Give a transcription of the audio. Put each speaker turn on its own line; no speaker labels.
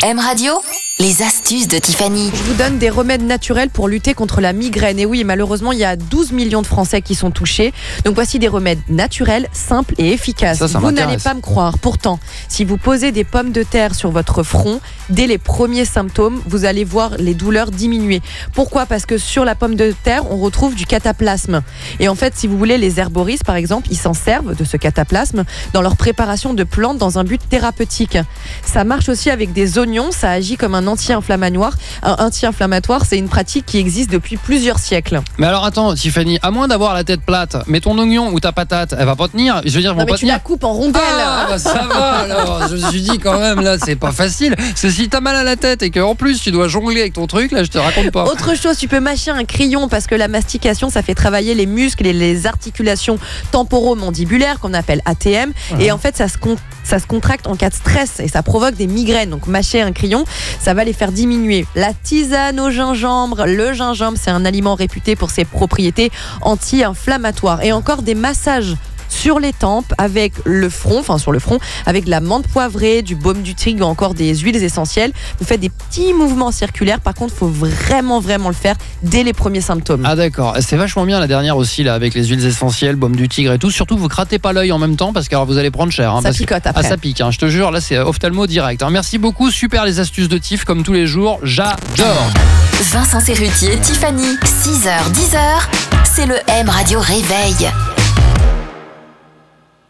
M Radio, les astuces de Tiffany.
Je vous donne des remèdes naturels pour lutter contre la migraine. Et oui, malheureusement, il y a 12 millions de Français qui sont touchés. Donc voici des remèdes naturels, simples et efficaces.
Ça
vous
m'intéresse.
n'allez pas me croire. Pourtant, si vous posez des pommes de terre sur votre front, dès les premiers symptômes, vous allez voir les douleurs diminuer. Pourquoi ? Parce que sur la pomme de terre, on retrouve du cataplasme. Et en fait, si vous voulez, les herboristes, par exemple, ils s'en servent de ce cataplasme dans leur préparation de plantes dans un but thérapeutique. Ça marche aussi avec des oignons. Ça agit comme un anti-inflammatoire. Un anti-inflammatoire, c'est une pratique qui existe depuis plusieurs siècles.
Mais alors attends, Tiffany, à moins d'avoir la tête plate, mais ton oignon ou ta patate, elle va pas tenir. Je veux dire, ils vont
Non, mais
pas
tu
tenir.
la coupes en rondelles.
Ah, bah ça va alors. Je me suis dit quand même, là, c'est pas facile. C'est si t'as mal à la tête et qu'en plus tu dois jongler avec ton truc, là, je te raconte pas.
Autre chose, tu peux mâcher un crayon parce que la mastication, ça fait travailler les muscles et les articulations temporomandibulaires qu'on appelle ATM.
Ouais.
Et en fait, ça se contracte en cas de stress et ça provoque des migraines. Donc mâcher un crayon, ça va les faire diminuer. La tisane au gingembre. Le gingembre, c'est un aliment réputé pour ses propriétés anti-inflammatoires. Et encore des massages sur les tempes avec le front, enfin sur le front, avec de la menthe poivrée, du baume du tigre ou encore des huiles essentielles. Vous faites des petits mouvements circulaires. Par contre, il faut vraiment le faire dès les premiers symptômes.
Ah d'accord, c'est vachement bien la dernière aussi là avec les huiles essentielles, baume du tigre et tout. Surtout vous grattez pas l'œil en même temps parce que alors, vous allez prendre cher.
Ça
parce que-
picote après.
Ah ça pique, hein, je te jure, là c'est ophtalmo direct. Merci beaucoup, super les astuces de Tiff comme tous les jours, j'adore.
Vincent Cerruti et Tiffany, 6h-10h, c'est le M Radio Réveil.